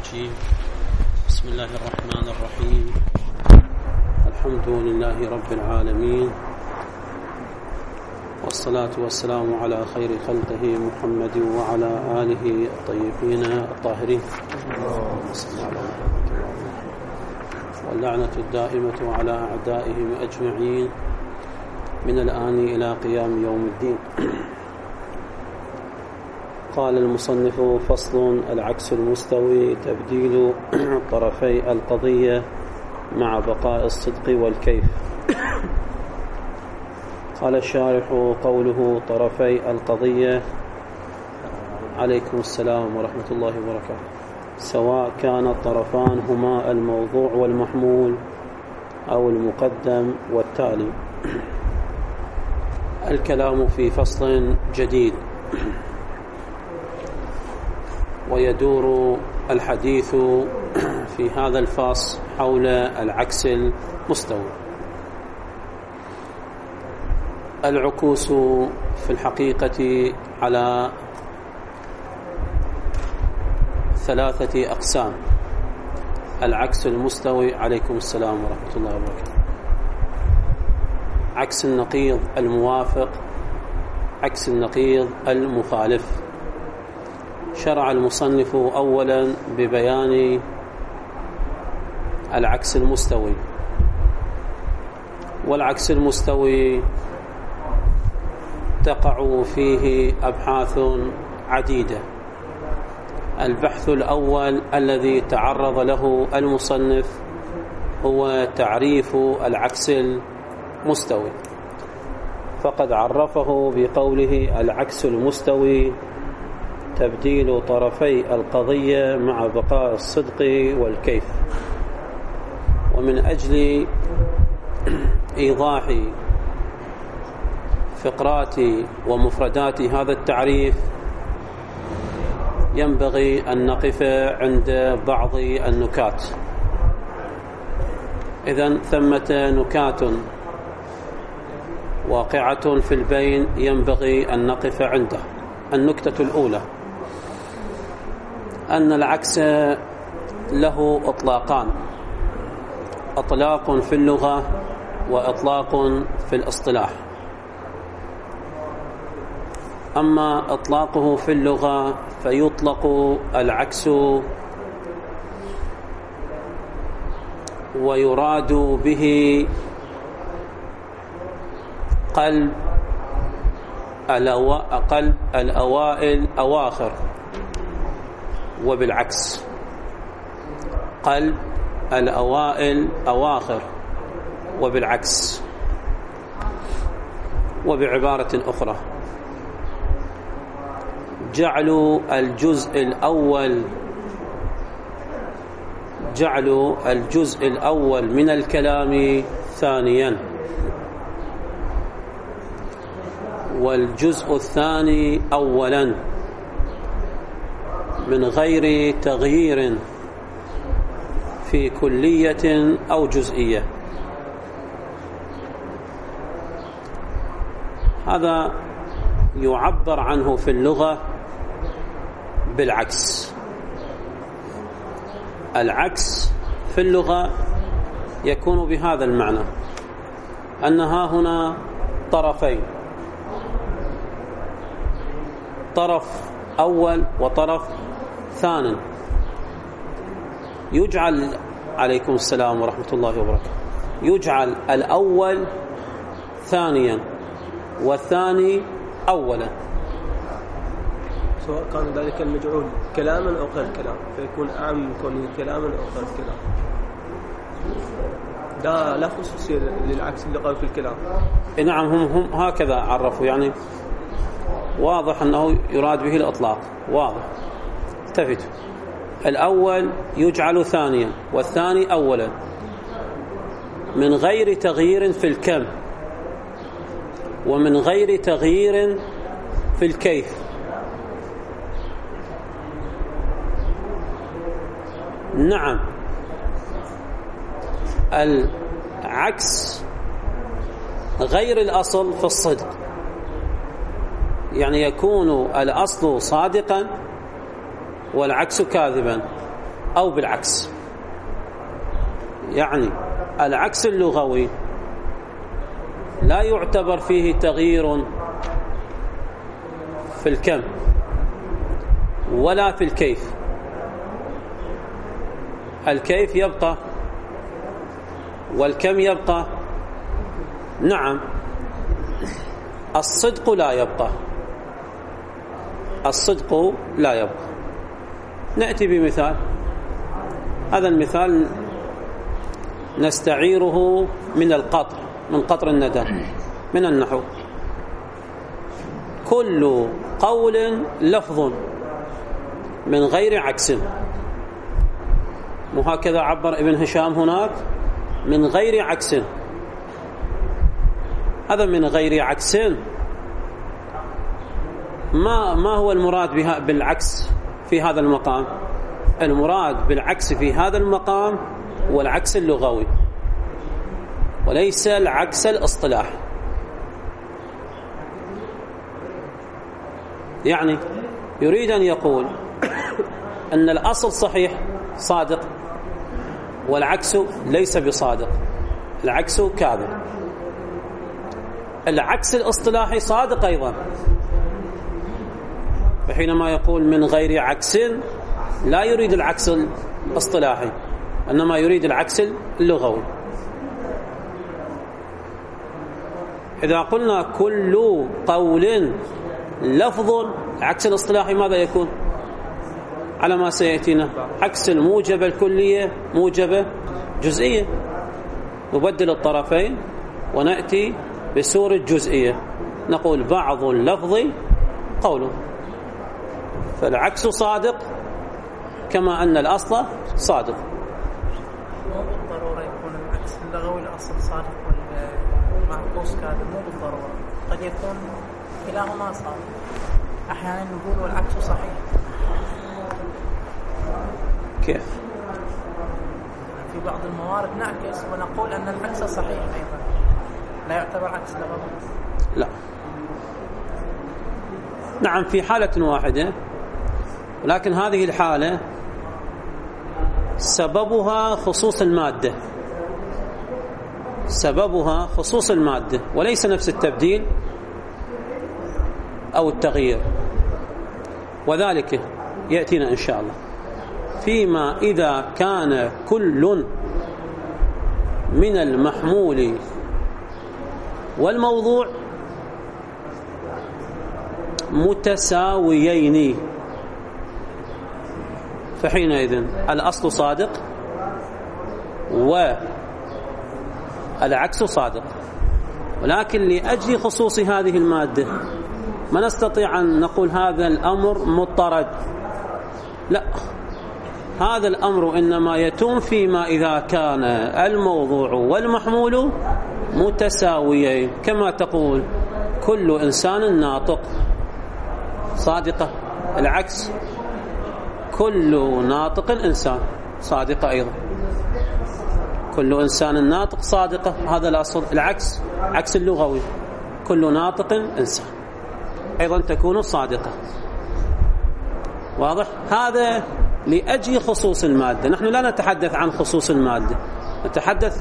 الرجيم. بسم الله الرحمن الرحيم. الحمد لله رب العالمين، والصلاة والسلام على خير خلقه محمد وعلى آله الطيبين الطاهرين، واللعنة الدائمة على أعدائهم أجمعين من الآن إلى قيام يوم الدين. قال المصنف: فصل: العكس المستوي تبديل طرفي القضية مع بقاء الصدق والكيف. قال الشارح: قوله طرفي القضية، عليكم السلام ورحمة الله وبركاته، سواء كان الطرفان هما الموضوع والمحمول أو المقدم والتالي. الكلام في فصل جديد، ويدور الحديث في هذا الفصل حول العكس المستوي. العكوس في الحقيقة على 3 أقسام. العكس المستوي، عليكم السلام ورحمة الله وبركاته، عكس النقيض الموافق، عكس النقيض المخالف. شرع المصنف أولا ببيان العكس المستوي. والعكس المستوي تقع فيه أبحاث عديدة. البحث الأول الذي تعرض له المصنف هو تعريف العكس المستوي، فقد عرفه بقوله: العكس المستوي تبديل طرفي القضية مع بقاء الصدق والكيف. ومن أجل إيضاح فقرات ومفردات هذا التعريف ينبغي أن نقف عند بعض النكات. إذن ثمة نكات واقعة في البين ينبغي أن نقف عنده. النكتة الأولى أن العكس له إطلاقان: إطلاق في اللغة وإطلاق في الاصطلاح. أما إطلاقه في اللغة فيطلق العكس ويراد به قلب الأوائل أواخر، وبالعكس قلب الأوائل أواخر، وبالعكس. وبعبارة أخرى، جعل الجزء الأول من الكلام ثانيا، والجزء الثاني أولا، من غير تغيير في كلية أو جزئية. هذا يعبر عنه في اللغة بالعكس. العكس في اللغة يكون بهذا المعنى: أنها هنا طرفين، طرف أول وطرف ثاني. يجعل، عليكم السلام ورحمة الله وبركاته، يجعل الأول ثانيا والثاني أولا، سواء كان ذلك المجعول كلاما أو غير كلام، فيكون أعم من كونه كلاما أو غير كلام. ده لا خصوصية للعكس اللغوي في الكلام. نعم، هم هكذا عرفوا، يعني واضح أنه يراد به الإطلاق، واضح. التفتوا: الأول يجعل ثانيا والثاني أولا، من غير تغيير في الكم ومن غير تغيير في الكيف. نعم، العكس غير الأصل في الصدق، يعني يكون الأصل صادقا والعكس كاذبا، أو بالعكس. يعني العكس اللغوي لا يعتبر فيه تغيير في الكم ولا في الكيف. الكيف يبقى والكم يبقى. نعم، الصدق لا يبقى، الصدق لا يبقى. نأتي بمثال. هذا المثال نستعيره من القطر، من قطر الندى، من النحو. كل قول لفظ من غير عكس. وهكذا عبر ابن هشام هناك، من غير عكس. هذا من غير عكس ما هو المراد بالعكس في هذا المقام؟ المراد بالعكس في هذا المقام هو العكس اللغوي وليس العكس الاصطلاحي. يعني يريد أن يقول أن الأصل صحيح صادق والعكس ليس بصادق، العكس كاذب. العكس الاصطلاحي صادق أيضا، فحينما يقول من غير عكس لا يريد العكس الاصطلاحي، إنما يريد العكس اللغوي. إذا قلنا كل قول لفظ، عكس الاصطلاحي ماذا يكون؟ على ما سيأتينا، عكس الموجبة الكلية موجبة جزئية. نبدل الطرفين ونأتي بصورة جزئية، نقول بعض اللفظ قوله. فالعكس صادق كما أن الأصل صادق. مو بالضرورة يكون العكس اللغوي الأصل صادق والمعكوس كاذب، مو بالضرورة، قد يكون كلاهما صادق. أحيانا نقول والعكس صحيح. كيف؟ في بعض الموارد نعكس ونقول أن العكس صحيح أيضا، لا يعتبر عكس لغوي. لا، نعم، في حالة واحدة، ولكن هذه الحالة سببها خصوص المادة، سببها خصوص المادة وليس نفس التبديل أو التغيير. وذلك يأتينا إن شاء الله فيما إذا كان كل من المحمول والموضوع متساويين، فحينئذ الأصل صادق والعكس صادق. ولكن لأجل خصوص هذه المادة ما نستطيع أن نقول هذا الأمر مضطرد، لا، هذا الأمر إنما يتم فيما إذا كان الموضوع والمحمول متساويين. كما تقول كل إنسان ناطق، صادقة. العكس كل ناطق إنسان، صادقة أيضا. كل إنسان ناطق صادقة، هذا الأصل. العكس عكس اللغوي، كل ناطق إنسان، أيضا تكون صادقة. واضح؟ هذا لأجل خصوص المادة. نحن لا نتحدث عن خصوص المادة، نتحدث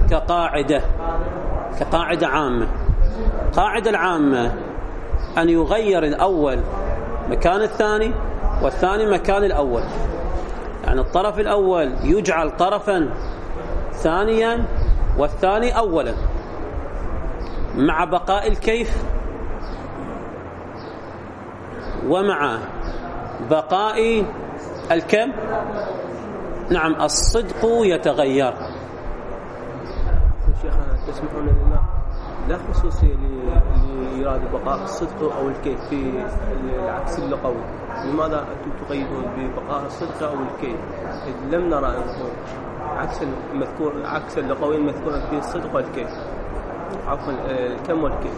كقاعدة عامة. قاعدة العامة أن يغير الأول مكان الثاني والثاني مكان الأول، يعني الطرف الأول يجعل طرفا ثانيا والثاني أولا، مع بقاء الكيف ومع بقاء الكم. نعم، الصدق يتغير. شيخنا تسمحون لنا، لا خصوصية لإرادة بقاء الصدق أو الكيف في العكس اللغوي. لماذا أنتم تقيدون ببقاء الصدق أو الكيف؟ لم نرى أنه عكس المذكور، عكس اللغوي المذكور فيه الصدق والكيف، عفوا الكم والكيف.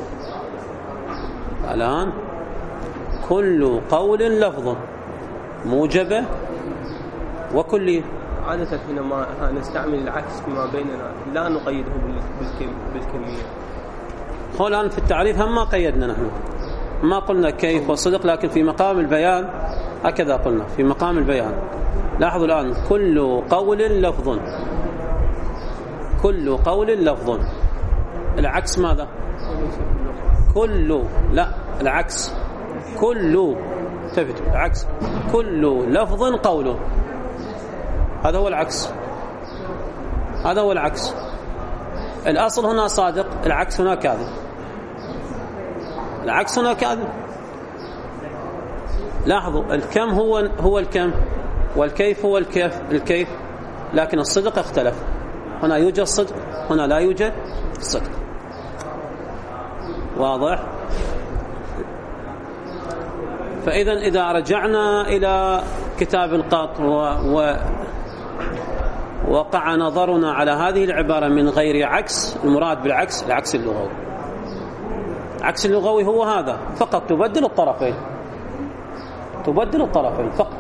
الآن كل قول لفظ موجبة وكلية. عادة حينما نستعمل العكس فيما بيننا لا نقيده بالكمية. الآن في التعريف هم ما قيدنا، نحن ما قلنا كيف وصدق، لكن في مقام البيان هكذا قلنا في مقام البيان. لاحظوا الآن كل قول لفظ، كل قول لفظ. العكس ماذا؟ كل، لا العكس كل، تفتوا العكس كل لفظ قول، هذا هو العكس، هذا هو العكس. الأصل هنا صادق، العكس هنا كاذب، العكس هنا كاذب. لاحظوا الكم هو الكم، والكيف هو الكيف، لكن الصدق اختلف. هنا يوجد صدق، هنا لا يوجد صدق. واضح؟ فإذا إذا رجعنا إلى كتاب القط ووقع نظرنا على هذه العبارة من غير عكس، المراد بالعكس العكس اللغوي. العكس اللغوي هو هذا فقط، تبدل الطرفين، تبدل الطرفين فقط.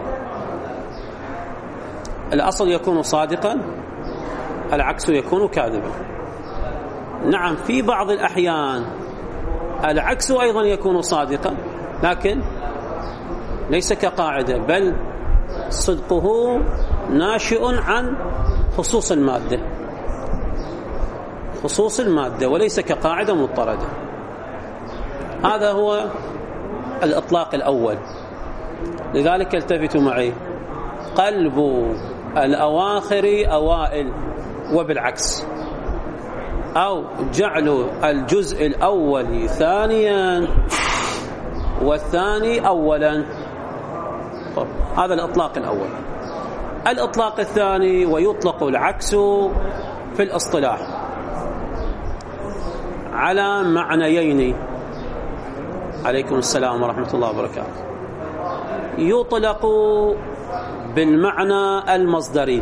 الأصل يكون صادقا، العكس يكون كاذبا. نعم في بعض الأحيان العكس أيضا يكون صادقا، لكن ليس كقاعدة، بل صدقه ناشئ عن خصوص المادة، خصوص المادة، وليس كقاعدة مضطردة. هذا هو الإطلاق الأول. لذلك التفتوا معي، قلب الأواخر أوائل وبالعكس، أو جعل الجزء الأول ثانيا والثاني أولا. هذا الإطلاق الأول. الإطلاق الثاني، ويطلق العكس في الاصطلاح على معنيين. عليكم السلام ورحمة الله وبركاته. يطلق بالمعنى المصدري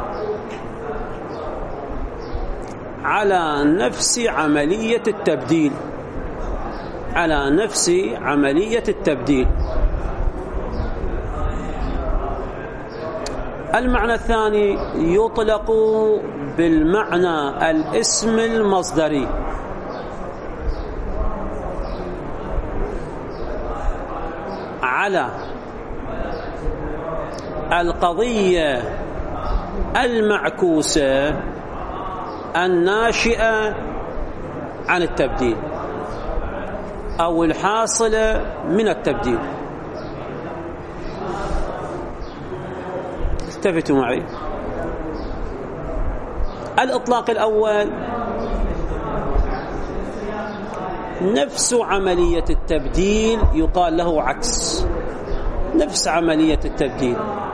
على نفس عملية التبديل، على نفس عملية التبديل. المعنى الثاني يطلق بالمعنى الاسم المصدري على القضية المعكوسة الناشئة عن التبديل أو الحاصلة من التبديل. التفتوا معي. الإطلاق الأول نفس عملية التبديل يقال له عكس، نفس عملية التبديل،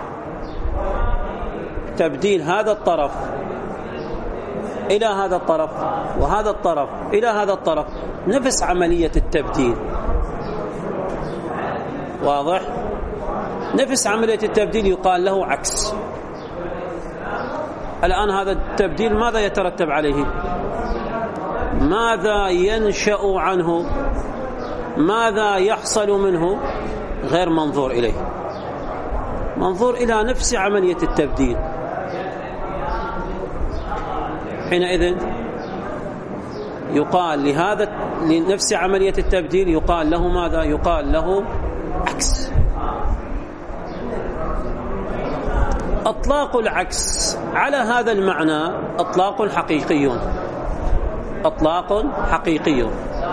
تبديل هذا الطرف إلى هذا الطرف وهذا الطرف إلى هذا الطرف، نفس عملية التبديل. واضح؟ نفس عملية التبديل يقال له عكس. الآن هذا التبديل ماذا يترتب عليه؟ ماذا ينشأ عنه؟ ماذا يحصل منه؟ غير منظور إليه، منظور إلى نفس عملية التبديل. حينئذ يقال لنفس عملية التبديل يقال له ماذا؟ يقال له عكس. إطلاق العكس على هذا المعنى إطلاق حقيقي، إطلاق حقيقي.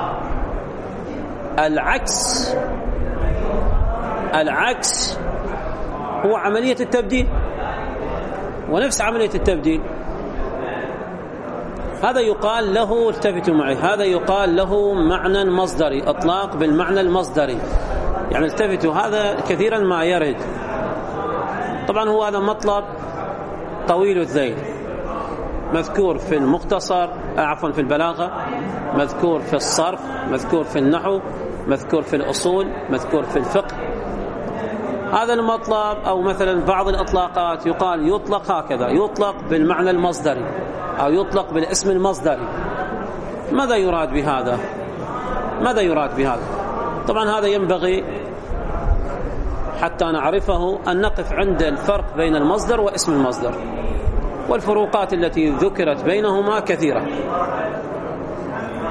العكس هو عملية التبديل ونفس عملية التبديل. هذا يقال له، التفتوا معي، هذا يقال له معنى مصدري، إطلاق بالمعنى المصدري. يعني التفتوا، هذا كثيرا ما يرد. طبعا هو هذا مطلب طويل الذيل، مذكور في المختصر، عفوا في البلاغة، مذكور في الصرف، مذكور في النحو، مذكور في الأصول، مذكور في الفقه. هذا المطلب أو مثلا بعض الإطلاقات يقال يطلق هكذا، يطلق بالمعنى المصدري أو يطلق بالاسم المصدري. ماذا يراد بهذا؟ ماذا يراد بهذا؟ طبعا هذا ينبغي حتى نعرفه أن نقف عند الفرق بين المصدر واسم المصدر، والفروقات التي ذكرت بينهما كثيرة،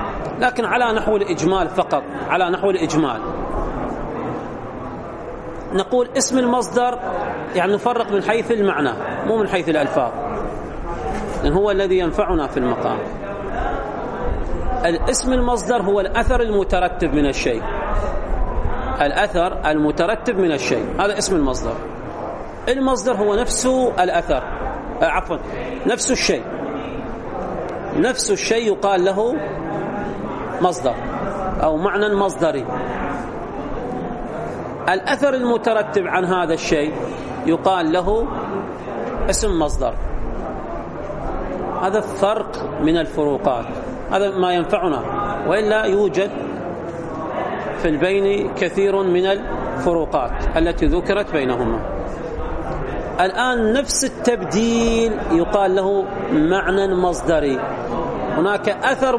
لكن على نحو الإجمال فقط، على نحو الإجمال. نقول اسم المصدر يعني نفرق من حيث المعنى مو من حيث الألفاظ، لأن هو الذي ينفعنا في المقام. الاسم المصدر هو الأثر المترتب من الشيء، الأثر المترتب من الشيء هذا اسم المصدر. المصدر هو نفسه الأثر، عفوا نفس الشيء، نفس الشيء يقال له مصدر أو معنى مصدري. الأثر المترتب عن هذا الشيء يقال له اسم مصدر. هذا فرق من الفروقات، هذا ما ينفعنا، وإلا يوجد في البين كثير من الفروقات التي ذكرت بينهما. الآن نفس التبديل يقال له معنى مصدري. هناك أثر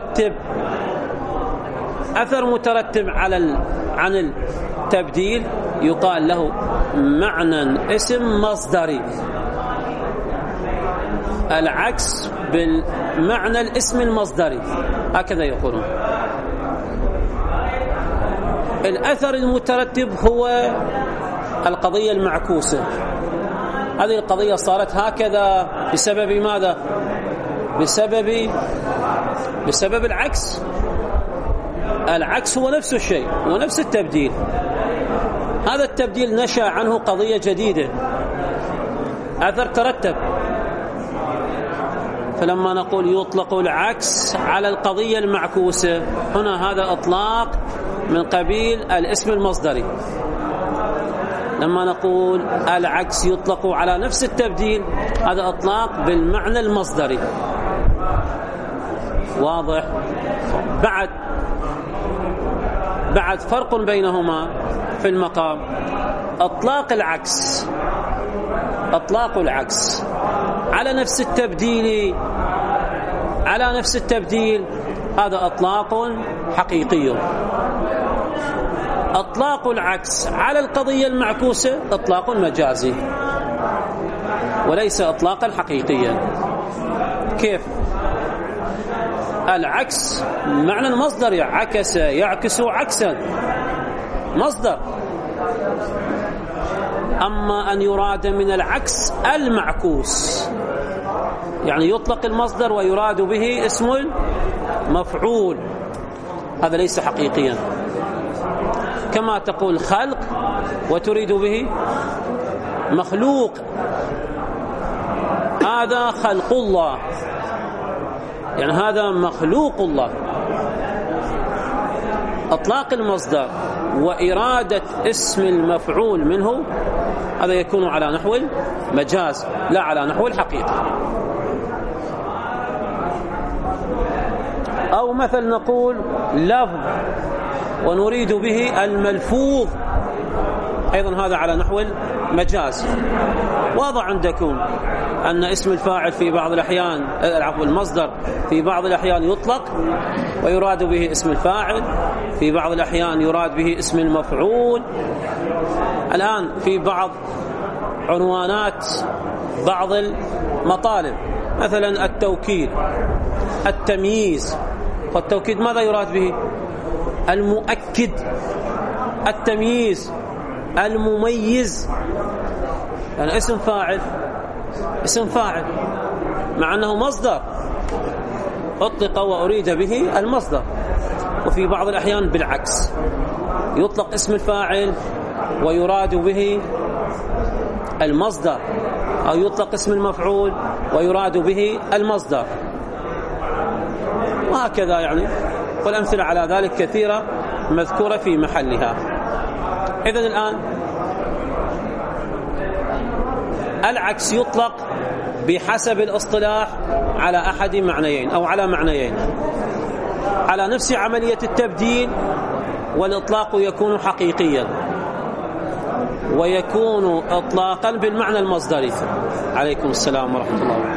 مترتب عن التبديل يقال له معنى اسم مصدري. العكس بالمعنى الاسم المصدري، هكذا يقولون. الأثر المترتب هو القضية المعكوسة. هذه القضية صارت هكذا بسبب ماذا؟ بسبب العكس. العكس هو نفس الشيء ونفس التبديل. هذا التبديل نشأ عنه قضية جديدة، أثر ترتب. فلما نقول يطلق العكس على القضية المعكوسة، هنا هذا إطلاق من قبيل الاسم المصدري. لما نقول العكس يطلق على نفس التبديل، هذا إطلاق بالمعنى المصدري. واضح؟ بعد فرق بينهما في المقام. إطلاق العكس على نفس التبديل هذا إطلاق حقيقي. إطلاق العكس على القضية المعكوسة إطلاق مجازي وليس إطلاقا حقيقيا. كيف؟ العكس معنى مصدر، عكس يعكس عكسا، مصدر. أما أن يراد من العكس المعكوس، يعني يطلق المصدر ويراد به اسم المفعول، هذا ليس حقيقيا. كما تقول خلق وتريد به مخلوق، هذا خلق الله، يعني هذا مخلوق الله. إطلاق المصدر وإرادة اسم المفعول منه هذا يكون على نحو المجاز لا على نحو الحقيقة. أو مثل نقول لفظ ونريد به الملفوظ، أيضا هذا على نحو المجاز. واضح عندكم أن اسم الفاعل في بعض الأحيان، المصدر في بعض الأحيان يطلق ويراد به اسم الفاعل، في بعض الأحيان يراد به اسم المفعول. الآن في بعض عنوانات بعض المطالب مثلا التوكيد، التمييز، فالتوكيد ماذا يراد به؟ المؤكد. التمييز المميز، يعني اسم فاعل مع أنه مصدر أطلق وأريد به المصدر. وفي بعض الأحيان بالعكس، يطلق اسم الفاعل ويراد به المصدر، أو يطلق اسم المفعول ويراد به المصدر، وهكذا يعني. والأمثلة على ذلك كثيرة مذكورة في محلها. إذن الآن العكس يطلق بحسب الاصطلاح على أحد معنيين أو على معنيين، على نفس عملية التبديل، والإطلاق يكون حقيقيا ويكون إطلاقا بالمعنى المصدري. عليكم السلام ورحمة الله.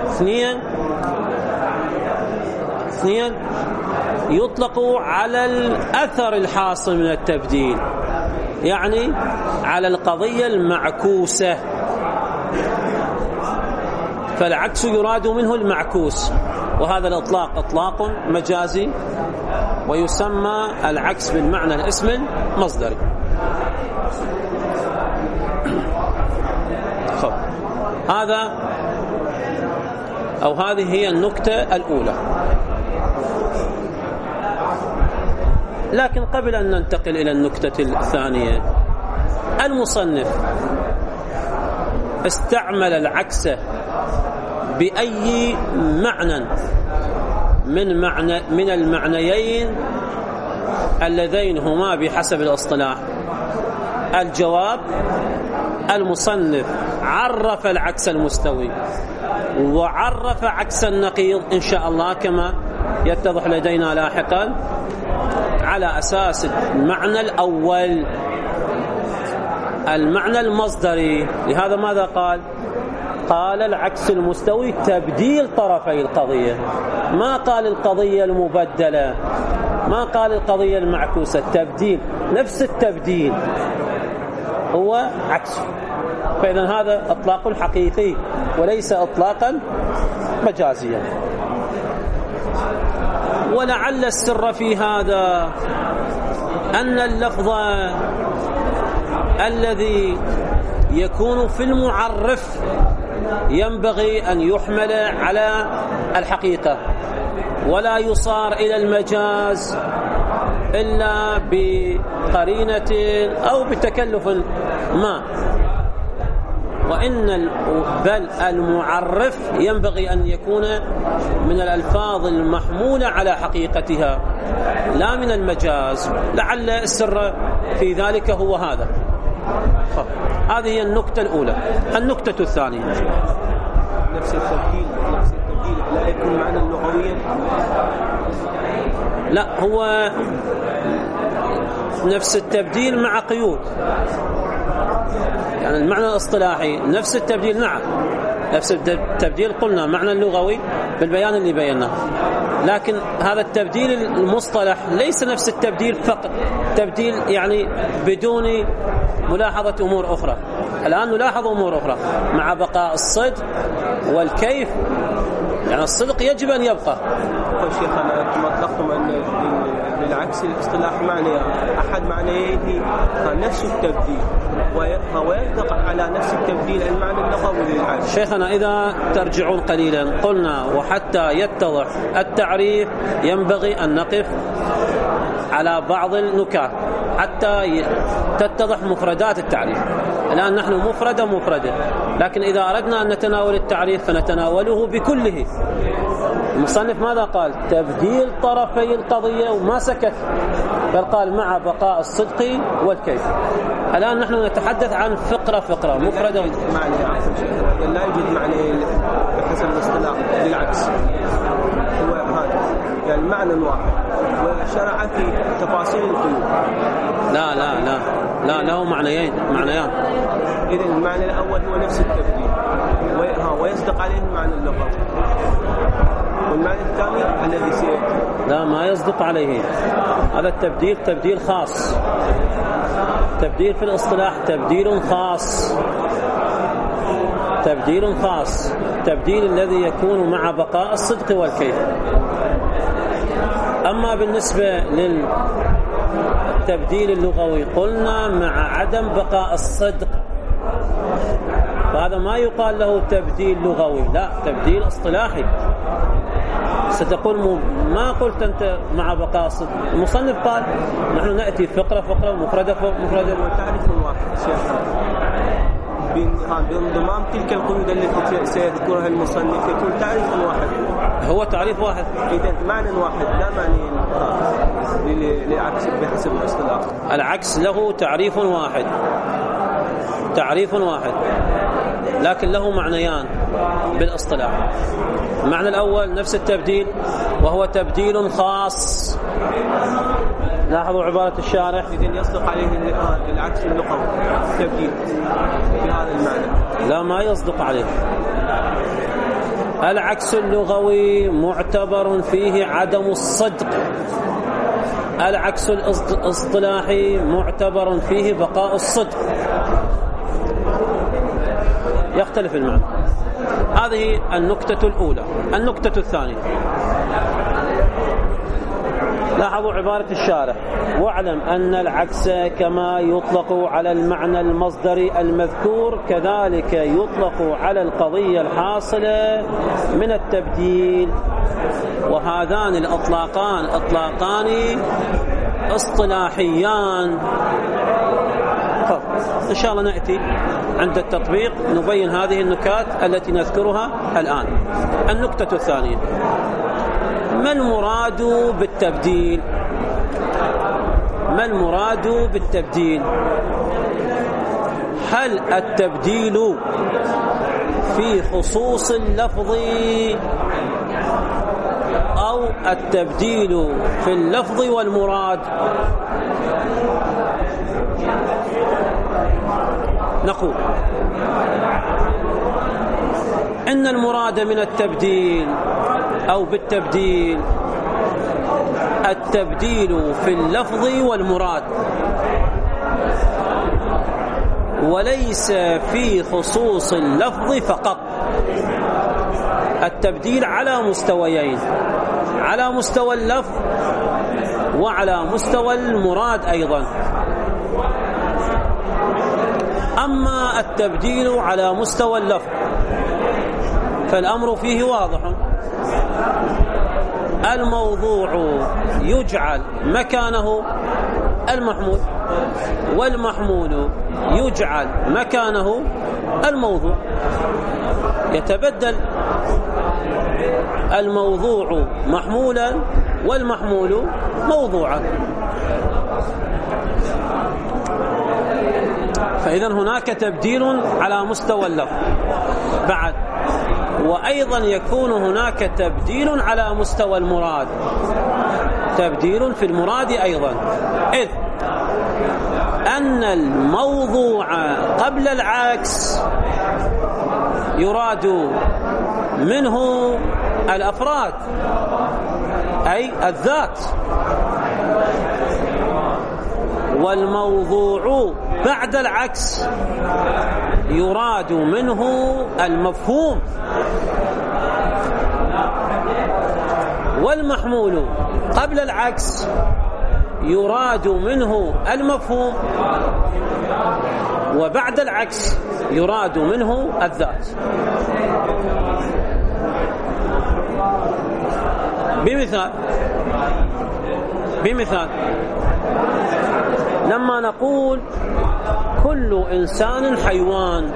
اثنين يطلق على الأثر الحاصل من التبديل، يعني على القضية المعكوسة، فالعكس يراد منه المعكوس، وهذا الإطلاق إطلاق مجازي، ويسمى العكس بالمعنى الاسم المصدري. هذا أو هذه هي النكتة الأولى. لكن قبل أن ننتقل إلى النكتة الثانية، المصنف استعمل العكس بأي معنى من المعنيين اللذين هما بحسب الاصطلاح؟ الجواب: المصنف عرف العكس المستوي وعرف عكس النقيض إن شاء الله كما يتضح لدينا لاحقا على أساس المعنى الأول، المعنى المصدري. لهذا ماذا قال؟ قال العكس المستوي تبديل طرفي القضية، ما قال القضية المبدلة، ما قال القضية المعكوسة، التبديل، نفس التبديل هو عكسه. فإذا هذا إطلاق حقيقي وليس إطلاقا مجازيا. ولعل السر في هذا أن اللفظ الذي يكون في المعرف ينبغي أن يحمل على الحقيقة ولا يصار إلى المجاز إلا بقرينة أو بتكلف ما، بل المعرف ينبغي أن يكون من الألفاظ المحمولة على حقيقتها لا من المجاز. لعل السر في ذلك هو هذا. هذه هي النكتة الأولى. النكتة الثانية: نفس التبديل لا يكون معنى لغويا. لا، هو نفس التبديل مع قيود. يعني المعنى الاصطلاحي نفس التبديل، نعم نفس التبديل قلنا معنى اللغوي بالبيان اللي بيناه، لكن هذا التبديل المصطلح ليس نفس التبديل فقط، تبديل يعني بدون ملاحظة أمور أخرى. الآن نلاحظ أمور أخرى مع بقاء الصدق والكيف. يعني الصدق يجب أن يبقى. شيخنا أنتم أطلقتم أن للعكس الاصطلاح معنى أحد معنيه نفس التبديل، ويطلق على نفس التبديل المعنى اللغوي للعكس. شيخنا إذا ترجعون قليلا قلنا وحتى يتضح التعريف ينبغي أن نقف على بعض النكات حتى تتضح مفردات التعريف. الآن نحن مفردة، لكن إذا أردنا أن نتناول التعريف فنتناوله بكله. المصنف ماذا قال؟ تبديل طرفي القضية، وما سكت بل قال مع بقاء الصدق والكيف. الآن نحن نتحدث عن فقرة مفردة. لا يوجد معنى بحسب الاصطلاح للعكس، هو هذا يعني معنى واحد وشرع في تفاصيل القيود. لا له معنيان. إذن المعنى الأول هو نفس التبديل ويصدق عليه المعنى اللغوي، والمعنى الثاني الذي سيأتي لا ما يصدق عليه. هذا التبديل تبديل خاص، تبديل في الاصطلاح تبديل خاص، تبديل الذي يكون مع بقاء الصدق والكيف. أما بالنسبة للتبديل اللغوي قلنا مع عدم بقاء الصدق، فهذا ما يقال له تبديل لغوي، لا تبديل اصطلاحي. ستقول ما قلت أنت مع بقاء الصدق. المصنف قال نحن نأتي فقرة ومفردة. تعريف واحد شيخنا بانضمام تلك القيود التي سيذكرها المصنف يكون تعريف واحد. هو تعريف واحد، إذن معنى واحد لا معنى للعكس بحسب الاصطلاح. العكس له تعريف واحد لكن له معنيان بالاصطلاح. المعنى الأول نفس التبديل وهو تبديل خاص. لاحظوا عبارة الشارح: إذن يصدق عليه العكس اللغوي تبديل في هذا المعنى. لا ما يصدق عليه. العكس اللغوي معتبر فيه عدم الصدق، العكس الاصطلاحي معتبر فيه بقاء الصدق، يختلف المعنى. هذه النكتة الأولى. النكتة الثانية: لاحظوا عبارة الشارح: واعلم أن العكس كما يطلق على المعنى المصدري المذكور كذلك يطلق على القضية الحاصلة من التبديل. وهذان الإطلاقان إطلاقان اصطلاحيان. إن شاء الله نأتي عند التطبيق نبين هذه النكات التي نذكرها الآن. النكتة الثانية: ما المراد بالتبديل؟ ما المراد بالتبديل؟ هل التبديل في خصوص اللفظ أو التبديل في اللفظ والمراد؟ نقول إن المراد من التبديل أو بالتبديل التبديل في اللفظ والمراد، وليس في خصوص اللفظ فقط. التبديل على مستويين: على مستوى اللفظ وعلى مستوى المراد أيضا. أما التبديل على مستوى اللفظ فالأمر فيه واضح: الموضوع يجعل مكانه المحمول، والمحمول يجعل مكانه الموضوع. يتبدل الموضوع محمولا والمحمول موضوعا. فإذا هناك تبديل على مستوى اللفظ بعد، وأيضا يكون هناك تبديل على مستوى المراد، تبديل في المراد أيضا، إذ أن الموضوع قبل العكس يراد منه الأفراد أي الذات، والموضوع بعد العكس يراد منه المفهوم، والمحمول قبل العكس يراد منه المفهوم، وبعد العكس يراد منه الذات. بمثال لما نقول كل إنسان حيوان،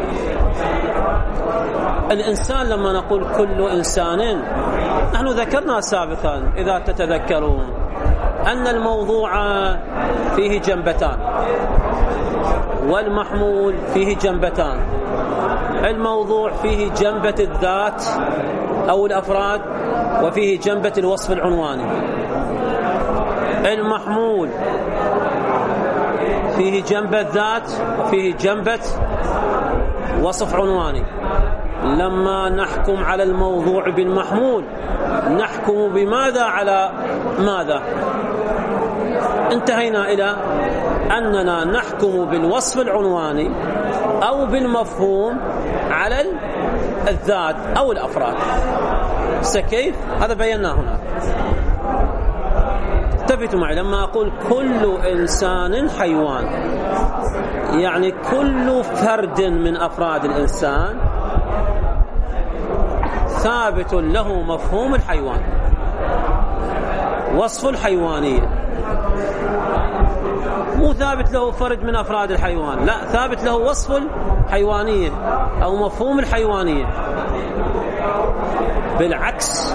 الإنسان لما نقول كل إنسان، نحن ذكرنا سابقا إذا تتذكرون أن الموضوع فيه جنبتان والمحمول فيه جنبتان. الموضوع فيه جنبة الذات أو الأفراد، وفيه جنبة الوصف العنواني. المحمول فيه جنبة ذات وفيه جنبة وصف عنواني. لما نحكم على الموضوع بالمحمول نحكم بماذا على ماذا؟ انتهينا إلى أننا نحكم بالوصف العنواني أو بالمفهوم على الذات أو الأفراد. كيف؟ هذا بيناه هنا. انتبهوا معي، لما أقول كل إنسان حيوان يعني كل فرد من أفراد الإنسان ثابت له مفهوم الحيوان، وصف الحيوانية. مو ثابت له فرد من أفراد الحيوان، لا، ثابت له وصف الحيوانية أو مفهوم الحيوانية. بالعكس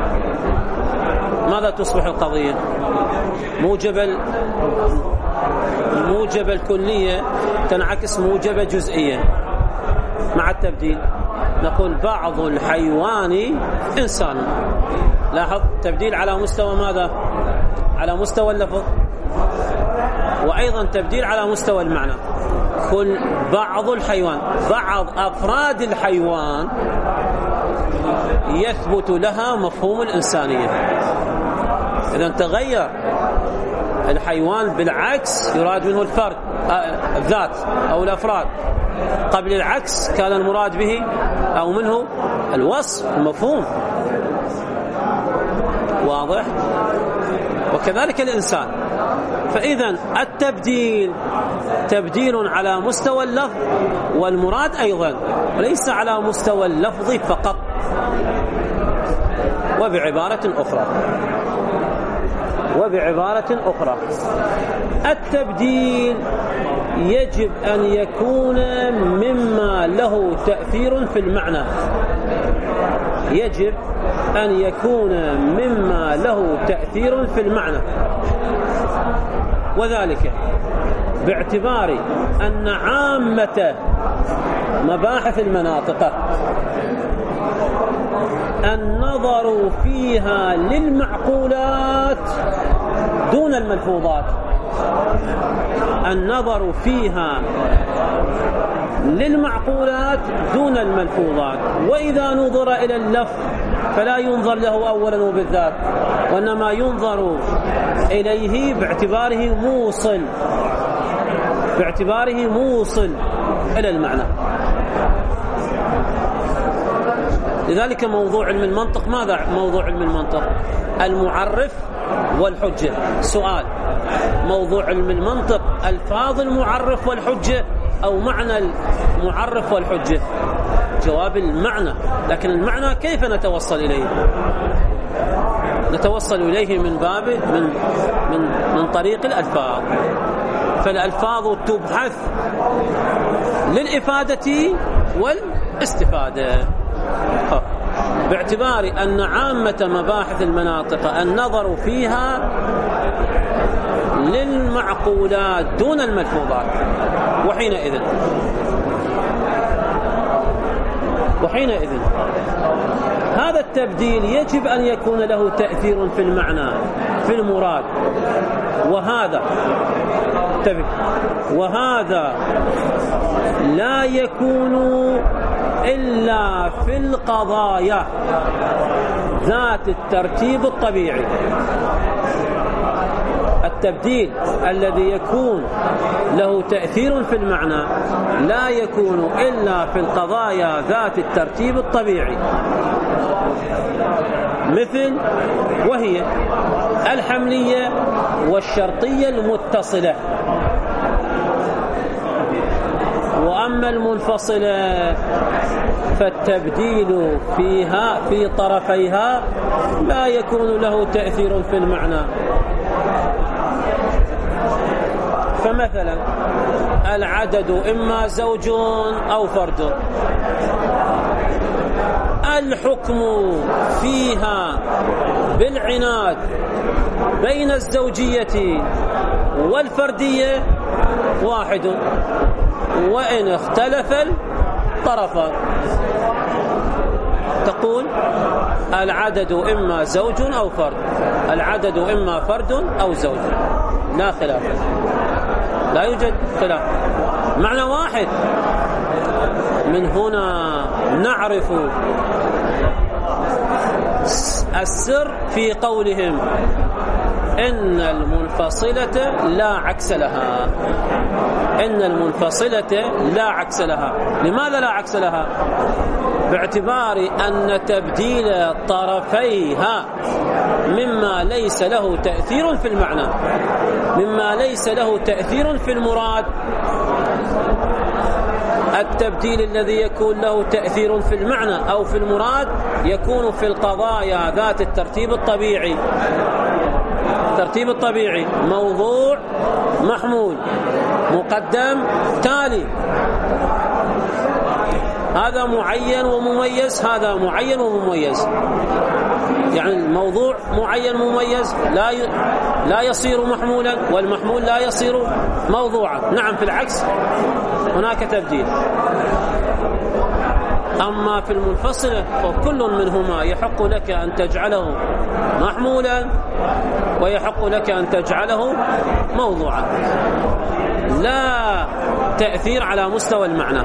ماذا تصبح القضية؟ موجب الكلية تنعكس موجب جزئية. مع التبديل نقول بعض الحيوان إنسان. لاحظ تبديل على مستوى ماذا؟ على مستوى اللفظ، وأيضا تبديل على مستوى المعنى. كل بعض الحيوان، بعض أفراد الحيوان يثبت لها مفهوم الإنسانية. إذا تغير الحيوان بالعكس يراد منه الفرد الذات أو الأفراد، قبل العكس كان المراد به أو منه الوصف المفهوم. واضح؟ وكذلك الإنسان. فإذا التبديل تبديل على مستوى اللفظ والمراد أيضا، وليس على مستوى اللفظ فقط. وبعبارة أخرى التبديل يجب أن يكون مما له تأثير في المعنى، يجب أن يكون مما له تأثير في المعنى، وذلك باعتبار أن عامة مباحث المناطق النظر فيها للمعقولات دون الملفوظات، النظر فيها للمعقولات دون الملفوظات. وإذا نظر إلى اللفظ فلا ينظر له أولا وبالذات، وإنما ينظر إليه باعتباره موصل إلى المعنى. لذلك موضوع علم المنطق، ماذا موضوع علم المنطق؟ المعرف والحجة. سؤال: موضوع علم المنطق ألفاظ المعرف والحجة أو معنى المعرف والحجة؟ جواب: المعنى. لكن المعنى كيف نتوصل إليه؟ نتوصل إليه من باب من طريق الألفاظ. فالألفاظ تبحث للإفادة والاستفادة، باعتبار أن عامة مباحث المناطق النظر فيها للمعقولات دون الملفوظات. وحينئذ هذا التبديل يجب أن يكون له تأثير في المعنى في المراد، وهذا لا يكون إلا في القضايا ذات الترتيب الطبيعي. التبديل الذي يكون له تأثير في المعنى لا يكون إلا في القضايا ذات الترتيب الطبيعي، وهي الحملية والشرطية المتصلة. وأما المنفصلة فالتبديل فيها في طرفيها لا يكون له تأثير في المعنى. فمثلا العدد إما زوج أو فرد، الحكم فيها بالعناد بين الزوجية والفردية واحد، وإن اختلف الطرفان. تقول العدد إما زوج أو فرد، العدد إما فرد أو زوج، لا خلاف، لا يوجد خلاف، معنى واحد. من هنا نعرف السر في قولهم إن المنفصلة لا عكس لها. إن المنفصلة لا عكس لها. لماذا لا عكس لها؟ باعتبار أن تبديل طرفيها مما ليس له تأثير في المعنى، مما ليس له تأثير في المراد. التبديل الذي يكون له تأثير في المعنى أو في المراد يكون في القضايا ذات الترتيب الطبيعي. الترتيب الطبيعي: موضوع، محمول، مقدم، تالي. هذا معين ومميز، هذا معين ومميز. يعني الموضوع معين مميز لا يصير محمولا، والمحمول لا يصير موضوعا. نعم، في العكس هناك تبديل. أما في المنفصلة فكل منهما يحق لك أن تجعله محمولا ويحق لك أن تجعله موضوعا، لا تأثير على مستوى المعنى.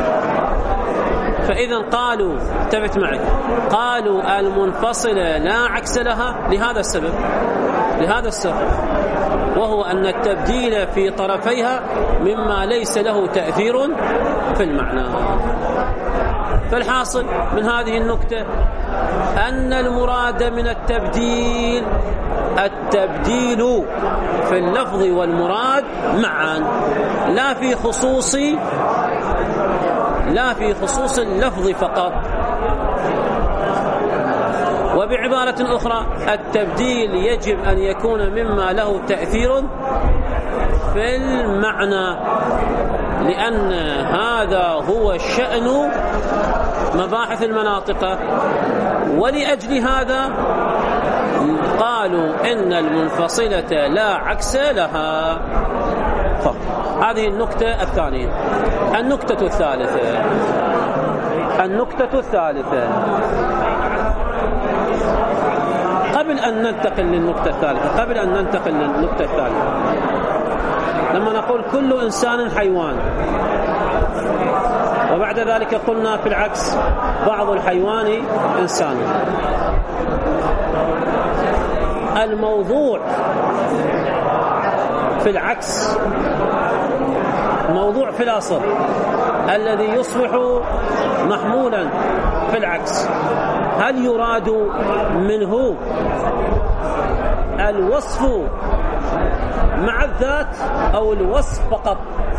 فإذا قالوا، انتبهت معي، قالوا المنفصلة لا عكس لها لهذا السبب، لهذا السبب، وهو أن التبديل في طرفيها مما ليس له تأثير في المعنى. فالحاصل من هذه النكتة أن المراد من التبديل في اللفظ والمراد معا، لا في خصوص اللفظ فقط. وبعبارة أخرى التبديل يجب أن يكون مما له تأثير في المعنى، لأن هذا هو شأن مباحث المناطق. ولأجل هذا قالوا إن المنفصلة لا عكس لها. هذه النكتة الثانية. النكتة الثالثة قبل أن ننتقل للنكتة الثالثة، لما نقول كل إنسان حيوان، وبعد ذلك قلنا في العكس بعض الحيوان إنسان. الموضوع في العكس موضوع في الأصل الذي يصبح محمولا في العكس، هل يراد منه الوصف مع الذات أو الوصف فقط؟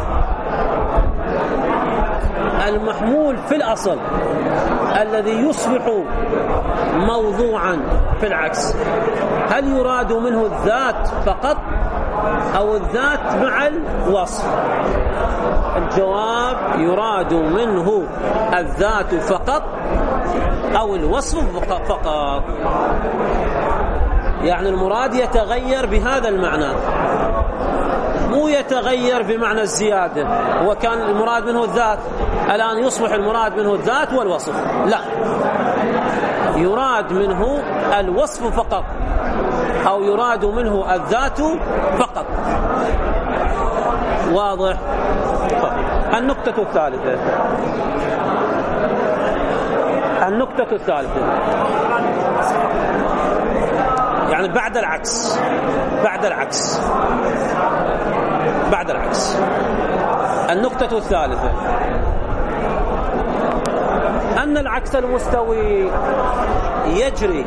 المحمول في الأصل الذي يصبح موضوعا في العكس، هل يراد منه الذات فقط أو الذات مع الوصف؟ الجواب يراد منه الذات فقط أو الوصف فقط. يعني المراد يتغير بهذا المعنى، مو يتغير بمعنى الزيادة. وكان المراد منه الذات، الآن يصبح المراد منه الذات والوصف، لا، يراد منه الوصف فقط أو يراد منه الذات فقط. واضح؟ النكتة الثالثة يعني بعد العكس. النكتة الثالثة أن العكس المستوي يجري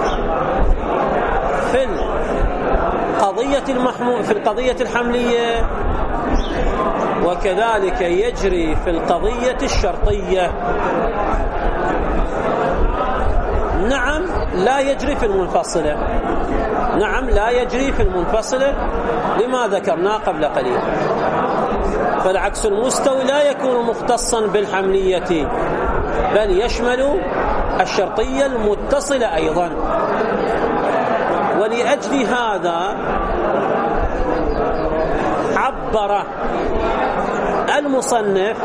في القضية الحملية، وكذلك يجري في القضية الشرطية. نعم لا يجري في المنفصلة، لما ذكرنا قبل قليل. فالعكس المستوي لا يكون مختصا بالحملية، بل يشمل الشرطية المتصلة أيضا. ولأجل هذا عبر المصنف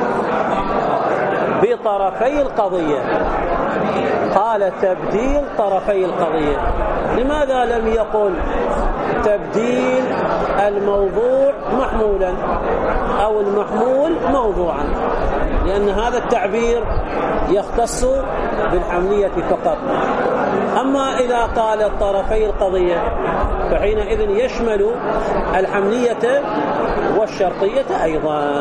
بطرفي القضية، قال تبديل طرفي القضية. لماذا لم يقل تبديل الموضوع محمولا أو المحمول موضوعا؟ لأن هذا التعبير يختص بالحملية فقط. أما إذا قال طرفي القضية فحينئذ يشمل الحملية والشرطية أيضا،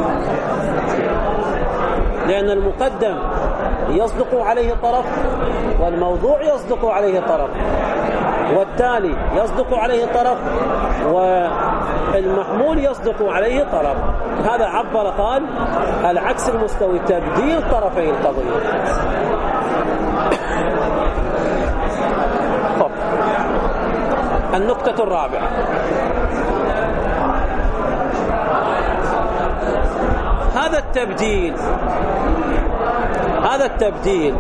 لأن المقدم يصدق عليه طرف والموضوع يصدق عليه طرف، والتالي يصدق عليه طرف والمحمول يصدق عليه طرف. هذا عبر قال العكس المستوي تبديل طرفي القضية. النكتة الرابعة هذا التبديل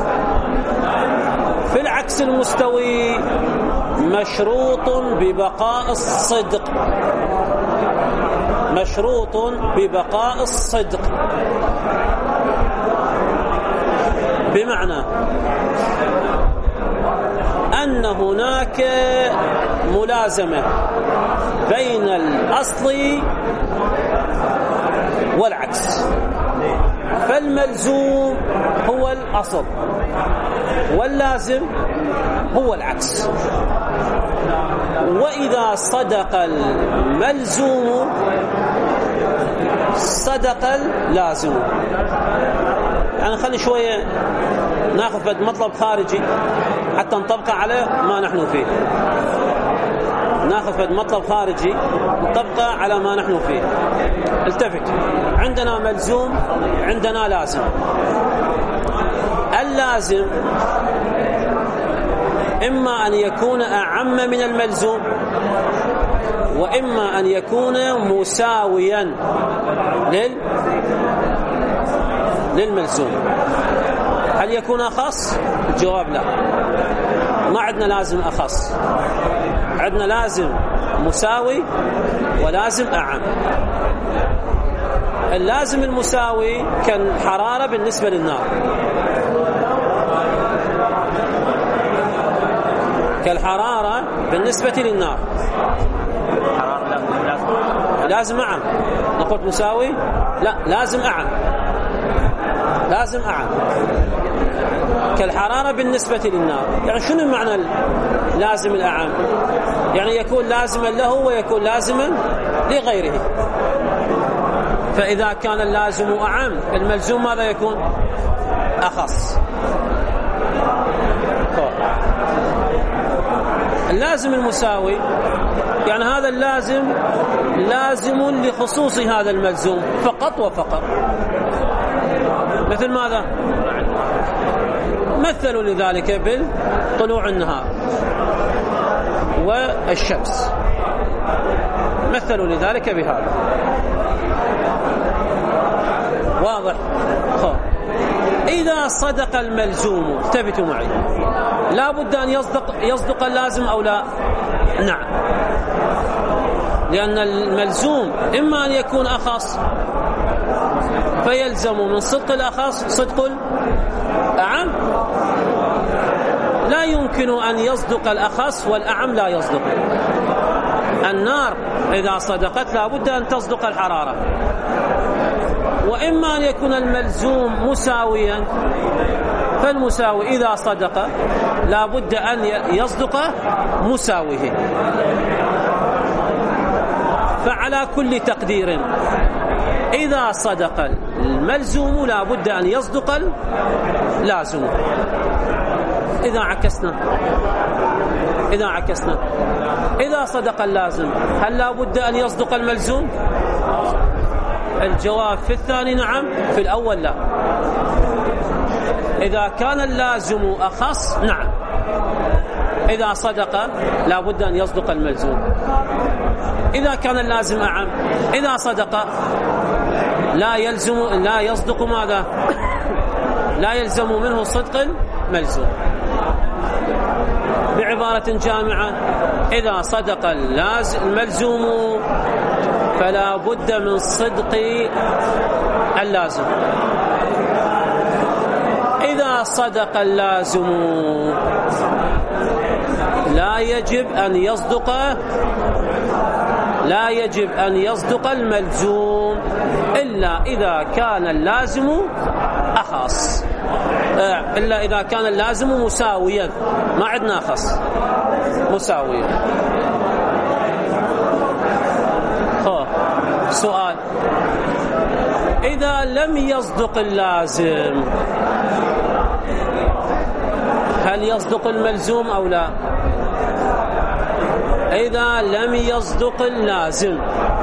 في العكس المستوي مشروط ببقاء الصدق، بمعنى أن هناك ملازمة بين الأصل والعكس، فالملزوم هو الأصل واللازم هو العكس. وإذا صدق الملزوم صدق اللازم، يعني خلي شوية ناخذ مطلب خارجي حتى نطبق على ما نحن فيه. ناخذ مطلب خارجي نطبقه على ما نحن فيه. التفت، عندنا ملزوم، عندنا لازم. اللازم إما أن يكون أعم من الملزوم، وإما أن يكون مساويا للملزوم. هل يكون أخص؟ الجواب لا، ما عندنا لازم أخص، عندنا لازم مساوي ولازم أعم. اللازم المساوي كالحرارة بالنسبة للنار، كالحرارة بالنسبة للنار. لازم أعم، نقول مساوي؟ لا، لازم أعم، لازم أعم. كالحرارة بالنسبة للنار، يعني شنو معنى لازم الأعم؟ يعني يكون لازما له ويكون لازما لغيره. فإذا كان اللازم أعم، الملزوم ماذا يكون؟ أخص. اللازم المساوي يعني هذا اللازم لازم لخصوص هذا الملزوم فقط وفقط. مثل ماذا؟ مثلوا لذلك بالطلوع النهار والشمس، مثلوا لذلك بهذا. واضح؟ إذا صدق الملزوم، انتبهوا معي، لا بد أن يصدق اللازم أو لا؟ نعم، لأن الملزوم إما أن يكون أخص فيلزم من صدق الأخص صدق الأعم، لا يمكن أن يصدق الأخص والأعم لا يصدق. النار إذا صدقت لا بد أن تصدق الحرارة. وإما أن يكون الملزوم مساويا، فالمساوي إذا صدق لا بد أن يصدق مساويه. فعلى كل تقدير إذا صدق الملزوم لا بد أن يصدق اللازم. إذا عكسنا إذا صدق اللازم هل لا بد أن يصدق الملزوم؟ الجواب في الثاني نعم، في الأول لا. إذا كان اللازم أخص نعم، إذا صدق لا بد أن يصدق الملزوم. إذا كان اللازم أعم، إذا صدق لا يصدق ماذا؟ لا يلزم منه صدق الملزوم. بعبارة جامعة، إذا صدق الملزوم فلا بد من صدق اللازم. إذا صدق اللازم لا يجب أن يصدق الملزوم إلا إذا كان اللازم أخص، إلا إذا كان اللازم مساويا، ما عندنا أخص، مساويا. سؤال: إذا لم يصدق اللازم هل يصدق الملزوم أو لا؟ إذا لم يصدق اللازم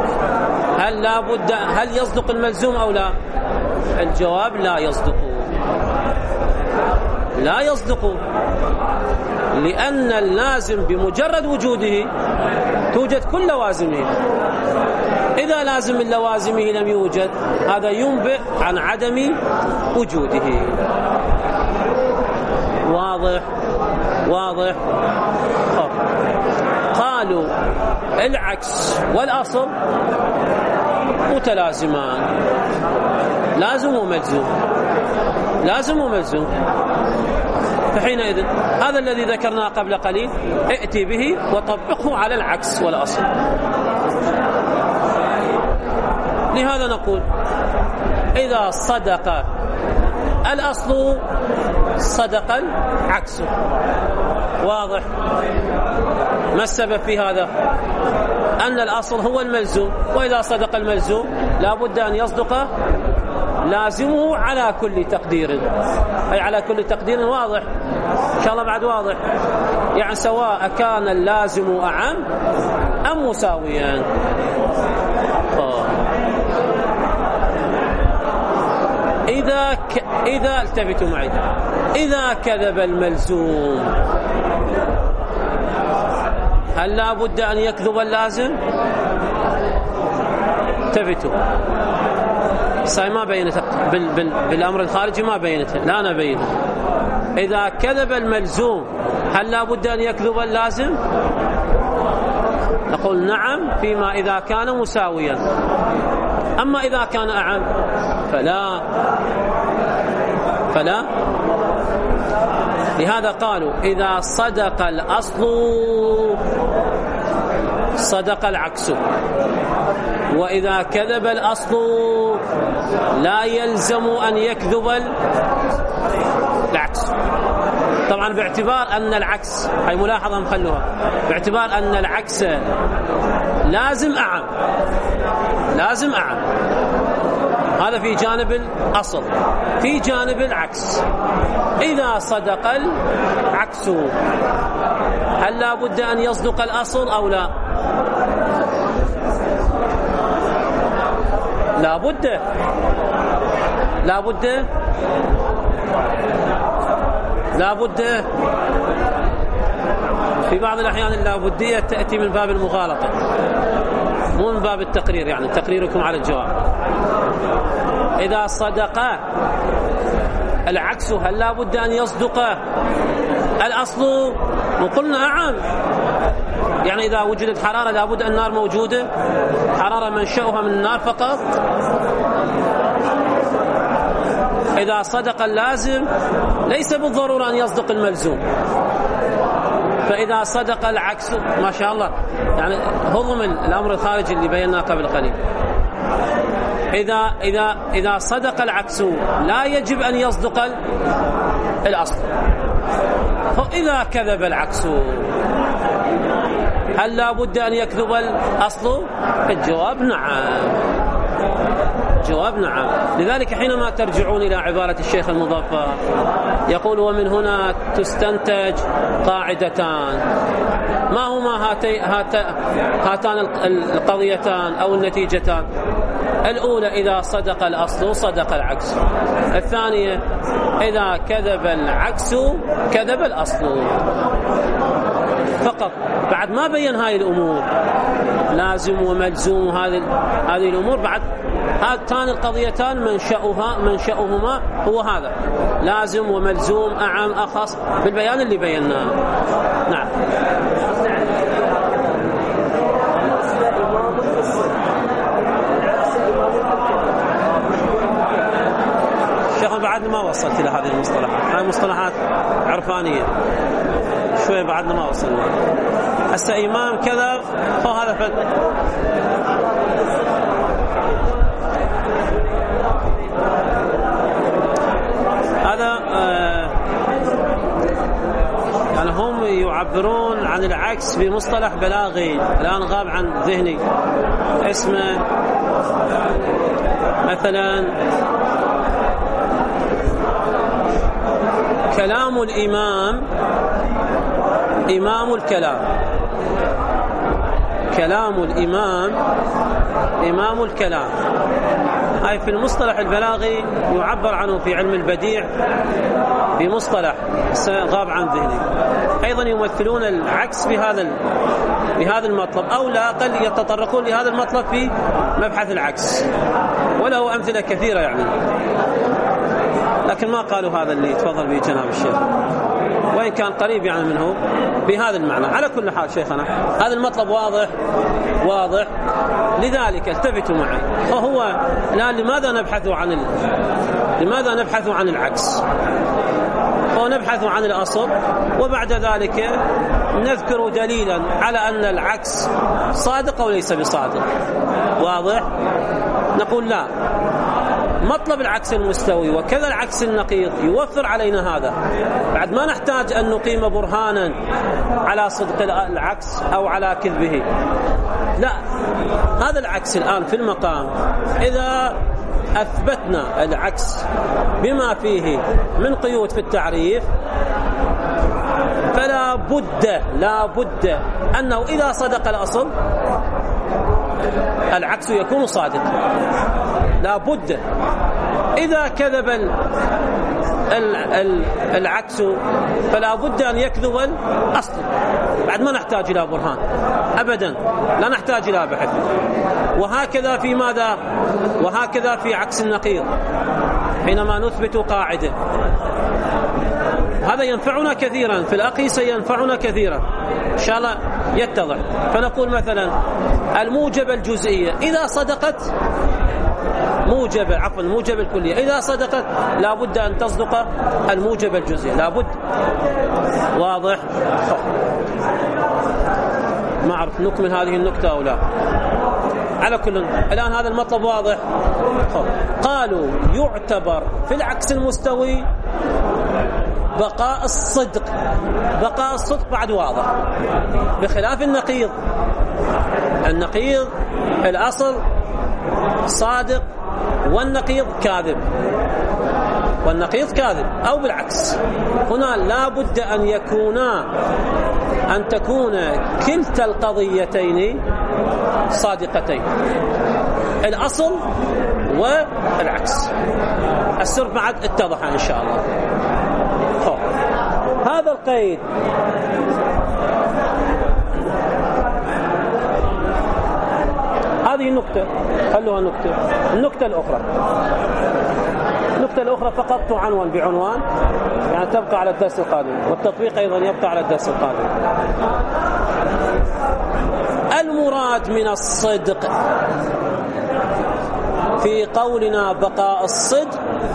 هل يصدق الملزوم أو لا؟ الجواب لا يصدق، لأن اللازم بمجرد وجوده توجد كل لوازمه. إذا لازم من لوازمه لم يوجد هذا ينبئ عن عدم وجوده. واضح. قالوا العكس والأصل متلازمان، لازم وملزوم. فحينئذ هذا الذي ذكرناه قبل قليل ائتي به وطبقه على العكس والأصل. لهذا نقول إذا صدق الأصل صدق العكس. واضح؟ ما السبب في هذا؟ أن الأصل هو الملزوم، وإذا صدق الملزوم لا بد أن يصدق لازمه على كل تقدير، أي على كل تقدير واضح إن شاء الله بعد واضح، يعني سواء كان اللازم أعم أم مساويا. إذا التفتوا معي، إذا كذب الملزوم هل لا بد أن يكذب اللازم؟ التفتوا، صحيح ما بينت بالأمر الخارجي، ما بينت، لا أنا بينت. إذا كذب الملزوم هل لا بد أن يكذب اللازم؟ نقول نعم فيما إذا كان مساويا، أما إذا كان أعم فلا. لهذا قالوا إذا صدق الأصل صدق العكس، وإذا كذب الأصل لا يلزم أن يكذب العكس. طبعا باعتبار أن العكس، هي ملاحظة مخلوها، باعتبار أن العكس لازم أعم، هذا في جانب الأصل. في جانب العكس إذا صدق العكس هل لا بد أن يصدق الأصل أو لا؟ لا بد. في بعض الأحيان اللابدية تأتي من باب المغالطة مو من باب التقرير، يعني تقريركم على الجواب. إذا صدق العكس هل لا بد أن يصدق الأصل؟ وقلنا أعم، يعني إذا وجدت حرارة لا بد أن النار موجودة، حرارة منشأها من النار فقط. إذا صدق اللازم ليس بالضرورة أن يصدق الملزوم، فإذا صدق العكس ما شاء الله، يعني هضم الأمر الخارجي اللي بيناه قبل قليل. إذا صدق العكس لا يجب أن يصدق الأصل. فإذا كذب العكس هل لا بد أن يكذب الأصل؟ الجواب نعم. لذلك حينما ترجعون إلى عبارة الشيخ المظفر يقول ومن هنا تستنتج قاعدتان. ما هما هاتان القضيتان أو النتيجتان؟ الأولى إذا صدق الأصل صدق العكس، الثانية إذا كذب العكس كذب الأصل. فقط بعد ما بين هاي الأمور لازم وملزوم هذه الأمور، بعد هاتان القضيتان منشأهما هو هذا، لازم وملزوم أعم أخص بالبيان اللي بيناه. نعم. شيخ بعدنا ما وصلت إلى هذه المصطلحات، هاي مصطلحات عرفانية شوية، بعدنا ما وصلنا. هسه إمام كذا هو هذا هذا يعني هم يعبرون عن العكس بمصطلح بلاغي الآن غاب عن ذهني اسمه، مثلا كلام الإمام إمام الكلام، كلام الإمام إمام الكلام. هاي في المصطلح البلاغي يعبر عنه في علم البديع بمصطلح غاب عن ذهني. أيضا يمثلون العكس بهذا المطلب، أو لا أقل يتطرقون لهذا المطلب في مبحث العكس، وله أمثلة كثيرة يعني، لكن ما قالوا هذا اللي تفضل به جناب الشيخ، وإن كان قريب يعني منه بهذا المعنى. على كل حال شيخنا هذا المطلب واضح. لذلك التفتوا معي، فهو الآن لماذا نبحث عن العكس؟ ونبحث عن الأصل، وبعد ذلك نذكر دليلا على أن العكس صادق أو ليس بصادق. واضح؟ نقول لا، مطلب العكس المستوي وكذا العكس النقيض يوفر علينا هذا، بعد ما نحتاج أن نقيم برهانا على صدق العكس أو على كذبه. لا، هذا العكس الآن في المقام إذا أثبتنا العكس بما فيه من قيود في التعريف، فلا بد أنه إذا صدق الأصل العكس يكون صادق، لا بد. إذا كذب العكس فلا بد أن يكذب الأصل. بعد ما نحتاج إلى برهان أبدا، لا نحتاج إلى بحث. وهكذا في ماذا؟ وهكذا في عكس النقيض حينما نثبت قاعدة، هذا ينفعنا كثيرا في الأقيسة، ينفعنا كثيرا إن شاء الله يتضح. فنقول مثلا الموجب الجزئية إذا صدقت موجب الكلية إذا صدقت لا بد أن تصدق الموجب الجزئية، لا بد. واضح؟ ما أعرف نكمل هذه النكتة أو لا. على كل الآن هذا المطلب واضح. قالوا يعتبر في العكس المستوي بقاء الصدق بعد واضح، بخلاف النقيض الأصل صادق والنقيض كاذب، أو بالعكس. هنا لا بد أن تكون كلتا القضيتين صادقتين، الأصل والعكس. السر بعد اتضح إن شاء الله. هذا القيد هذه النكتة خلوها نكتة. النكتة الأخرى فقط تعنون بعنوان، يعني تبقى على الدرس القادم، والتطبيق أيضا يبقى على الدرس القادم. المراد من الصدق في قولنا بقاء الصدق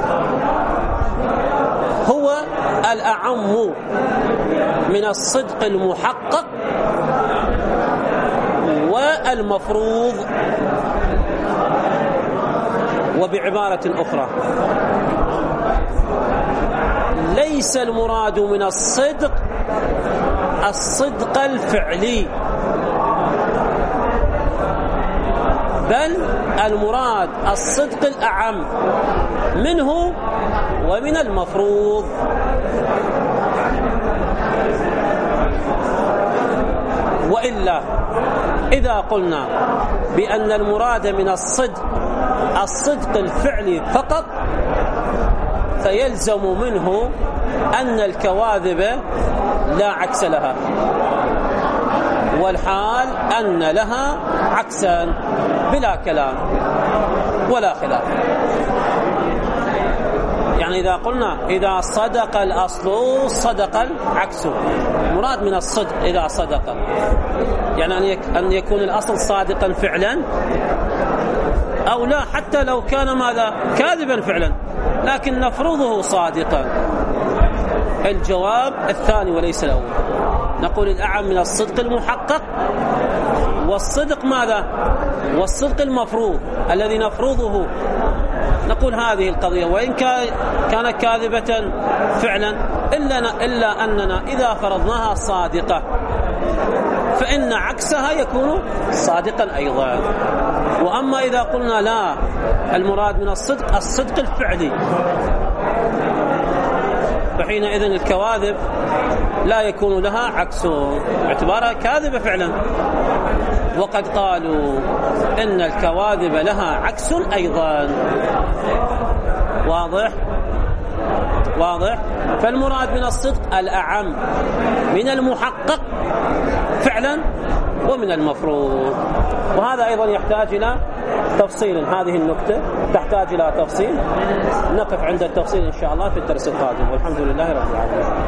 هو الأعم من الصدق المحقق والمفروض. وبعبارة أخرى ليس المراد من الصدق الفعلي، بل المراد الصدق الأعم منه ومن المفروض. وإلا إذا قلنا بأن المراد من الصدق الفعلي فقط فيلزم منه أن الكواذب لا عكس لها، والحال أن لها عكسا بلا كلام ولا خلاف. يعني إذا قلنا إذا صدق الأصل صدق العكس، مراد من الصدق إذا صدق يعني أن يكون الأصل صادقا فعلا، أو لا حتى لو كان ماذا كاذبا فعلا لكن نفرضه صادقا. الجواب الثاني وليس الأول. نقول الأعم من الصدق المحقق، والصدق ماذا؟ والصدق المفروض الذي نفرضه. نقول هذه القضية وإن كانت كاذبة فعلا إلا أننا إذا فرضناها صادقة فإن عكسها يكون صادقا أيضا. وأما إذا قلنا لا، المراد من الصدق الفعلي، فحينئذ الكواذب لا يكون لها عكس باعتبارها كاذبة فعلا. وقد قالوا إن الكواذب لها عكس أيضا. واضح؟ فالمراد من الصدق الأعم من المحقق فعلا ومن المفروض. وهذا أيضا يحتاج إلى تفصيل، هذه النكتة تحتاج إلى تفصيل، نقف عند التفصيل إن شاء الله في الدرس القادم، والحمد لله رب العالمين.